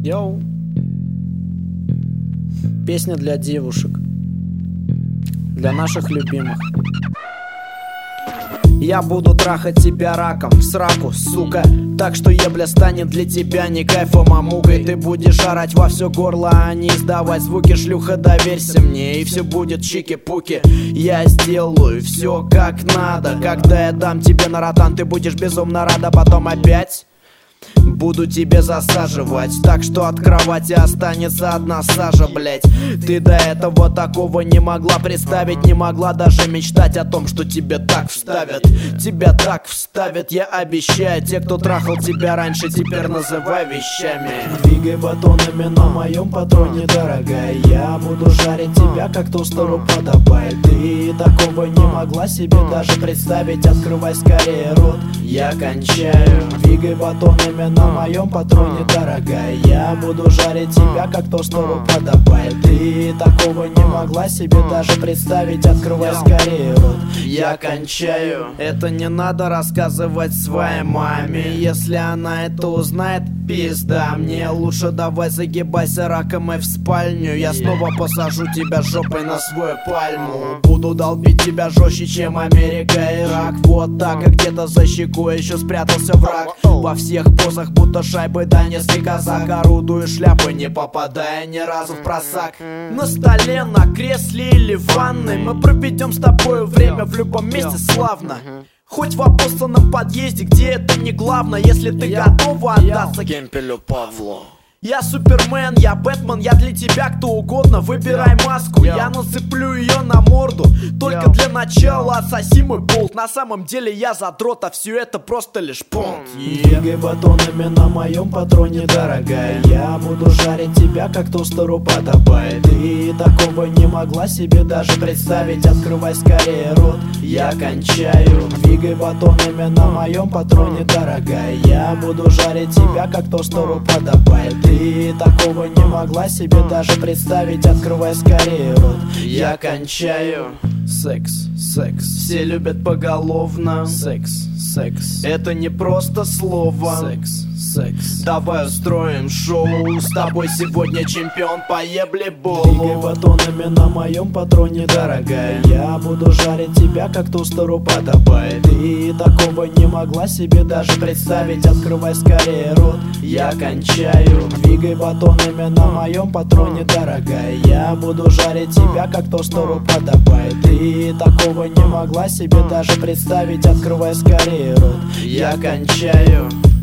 Йоу. Песня для девушек, для наших любимых. Я буду трахать тебя раком в сраку, сука. Так что ебля станет для тебя не кайфом, а мукой. Ты будешь орать во все горло, а не издавать звуки. Шлюха, доверься мне, и все будет чики-пуки. Я сделаю все как надо. Когда я дам тебе на ротан, ты будешь безумно рада. Потом опять буду тебе засаживать, так что от кровати останется одна сажа, блять. Ты до этого такого не могла представить, не могла даже мечтать о том, что тебе так вставят. Тебя так вставят, я обещаю. Те, кто трахал тебя раньше, теперь называй вещами. Двигай батонами на моем патроне, дорогая. Я буду жарить тебя, как тостеру подобает. Ты такого не могла себе даже представить. Открывай скорее рот, я кончаю. Двигай батонами на моем патроне, дорогая. Я буду жарить тебя, как тостеру подобает. Ты такого не могла себе даже представить. Открывай скорее рот, я кончаю. Это не надо рассказывать своей маме. Если она это узнает, пизда. Мне лучше давай загибайся раком и в спальню. Я снова посажу тебя жопой на свою пальму. Буду долбить тебя жестче, чем Америка и Ирак. Вот так, а где-то за щекой еще спрятался враг. Во всех позах будто шайбы донецкий казак. Орудую шляпой, не попадая ни разу в просак. На столе, на кресле или в ванной мы проведем с тобой время в любом месте славно. Хоть в обоссанном подъезде, где это не главное. Если ты готова отдаться Гемпелю Павлу. Я Супермен, я Бэтмен, я для тебя кто угодно. Выбирай маску, я нацеплю ее на морду. Только для начала отсоси мой болт. На самом деле я задрот, а все это просто лишь понт. Двигай батонами на моем патроне, дорогая. Я буду жарить тебя, как тостеру подобает. Ты такого не могла себе даже представить. Открывай скорее рот, я кончаю. Двигай батонами на моем патроне, дорогая. Я буду жарить тебя, как тостеру подобает. Ты такого не могла себе даже представить. Открывай скорее рот, я кончаю. Секс, секс, все любят поголовно. Секс, секс, это не просто слово. Секс, секс, давай устроим шоу. С тобой сегодня чемпион по ебле-болу. Двигай батонами на моем патроне, дорогая. Я буду жарить тебя, как тостеру подобает. Ты такого не могла себе даже представить. Открывай скорее рот, я кончаю. Двигай батонами на моем патроне, дорогая. Я буду жарить тебя, как тостеру подобает. Ты такого не могла себе даже представить. Открывай скорее рот, я кончаю.